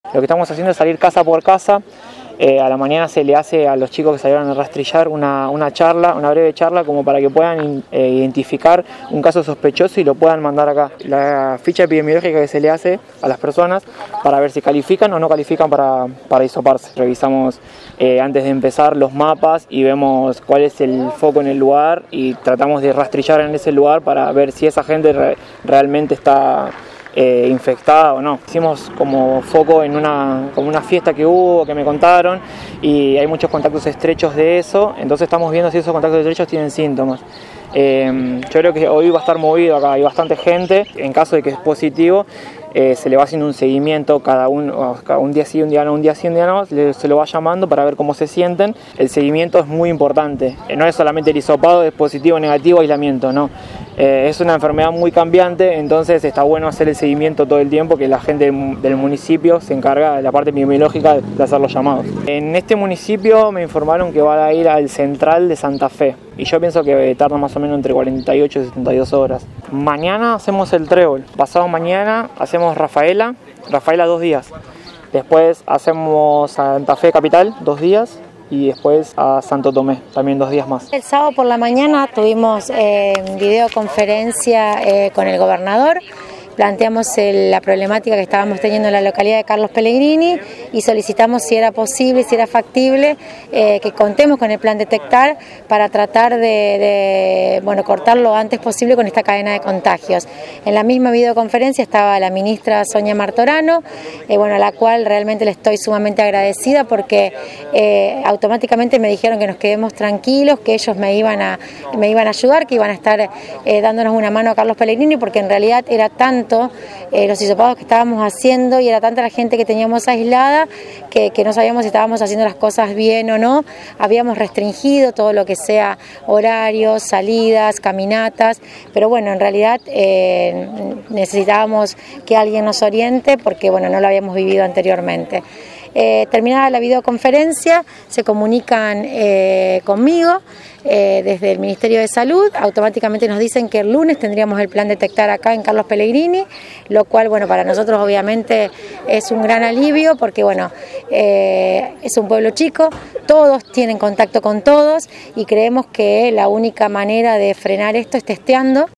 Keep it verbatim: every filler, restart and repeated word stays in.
Lo que estamos haciendo es salir casa por casa. Eh, a la mañana se le hace a los chicos que salieron a rastrillar una, una charla, una breve charla, como para que puedan eh, identificar un caso sospechoso y lo puedan mandar acá. La ficha epidemiológica que se le hace a las personas para ver si califican o no califican para, para hisoparse. Revisamos eh, antes de empezar los mapas y vemos cuál es el foco en el lugar y tratamos de rastrillar en ese lugar para ver si esa gente re, realmente está Eh, infectada o no. Hicimos como foco en una, como una fiesta que hubo, que me contaron, y hay muchos contactos estrechos de eso, entonces estamos viendo si esos contactos estrechos tienen síntomas. Eh, yo creo que hoy va a estar movido acá, hay bastante gente, en caso de que es positivo, eh, se le va haciendo un seguimiento cada uno, cada un día sí, un día no, un día sí, un día no, se lo va llamando para ver cómo se sienten. El seguimiento es muy importante, no es solamente el hisopado, es positivo, negativo, aislamiento, no. Eh, es una enfermedad muy cambiante, entonces está bueno hacer el seguimiento todo el tiempo, que la gente del municipio se encarga de la parte epidemiológica de hacer los llamados. En este municipio me informaron que van a ir al central de Santa Fe y yo pienso que tarda más o menos entre cuarenta y ocho y setenta y dos horas. Mañana hacemos el trébol, pasado mañana hacemos Rafaela, Rafaela dos días, después hacemos Santa Fe Capital dos días, y después a Santo Tomé, también dos días más. El sábado por la mañana tuvimos eh, videoconferencia eh, con el gobernador. Planteamos el, la problemática que estábamos teniendo en la localidad de Carlos Pellegrini y solicitamos si era posible, si era factible, eh, que contemos con el plan Detectar para tratar de, de bueno, cortar lo antes posible con esta cadena de contagios. En la misma videoconferencia estaba la ministra Sonia Martorano, eh, bueno, a la cual realmente le estoy sumamente agradecida porque eh, automáticamente me dijeron que nos quedemos tranquilos, que ellos me iban a, me iban a ayudar, que iban a estar eh, dándonos una mano a Carlos Pellegrini, porque en realidad era tanto Eh, los hisopados que estábamos haciendo y era tanta la gente que teníamos aislada que, que no sabíamos si estábamos haciendo las cosas bien o no. Habíamos restringido todo lo que sea horarios, salidas, caminatas, pero bueno, en realidad eh, necesitábamos que alguien nos oriente porque bueno, no lo habíamos vivido anteriormente. Eh, terminada la videoconferencia, se comunican eh, conmigo eh, desde el Ministerio de Salud, automáticamente nos dicen que el lunes tendríamos el plan Detectar acá en Carlos Pellegrini, lo cual bueno, para nosotros obviamente es un gran alivio porque bueno, eh, es un pueblo chico, todos tienen contacto con todos y creemos que la única manera de frenar esto es testeando.